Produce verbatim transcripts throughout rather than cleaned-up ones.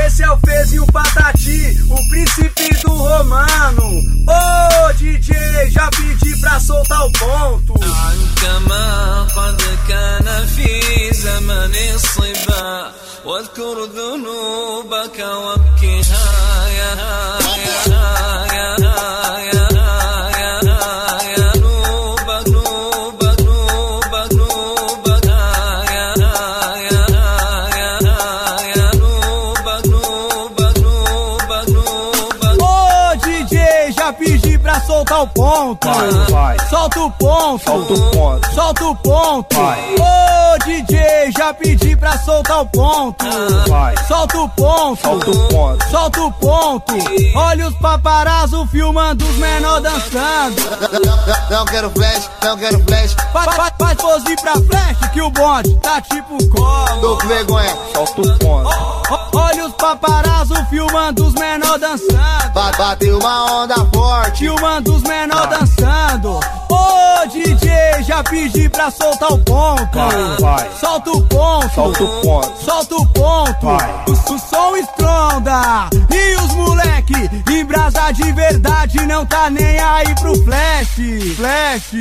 Esse é o Fezinho Patati, o príncipe do Romano. Ô D J, já pedi pra soltar o ponto. كما قد كان في زمن الصبا واذكر ذنوبك وابكها يا يا يا يا يا نوبك نوبك نوبك نوبك يا يا يا يا نوبك نوبك نوبك نوبك. Ô D J, já pedi pra soltar o ponto. Vai, vai. Solta o ponto. Solta o ponto. Solta o ponto. Vai. Ô D J, já pedi pra soltar o ponto. Vai. Solta o ponto. Solta o ponto. Solta o ponto. Olha os paparazzo filmando os menor dançando. Não, não quero flash, não quero flash. Faz, faz, faz pose pra flash que o bonde tá tipo como. Tô com vergonha. Solta o ponto. O- Olha os paparazzo filmando os menor dançando. Ba- Bateu uma onda forte. Filmando os menor dançando. Ô D J, já pedi pra soltar o ponto. Vai, vai. Solta o ponto. Solta o ponto. Solta o ponto. Vai. O, o som estronda. E os moleque em brasa de verdade não tá nem aí pro flash. Flash.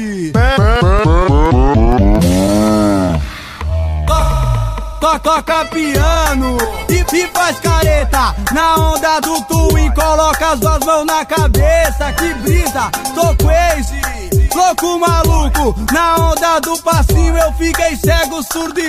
To- Toca piano e, e faz careta na onda do twin, coloca as duas mãos na cabeça, que brisa, tô crazy, louco maluco, na onda do passinho eu fiquei cego, surdo e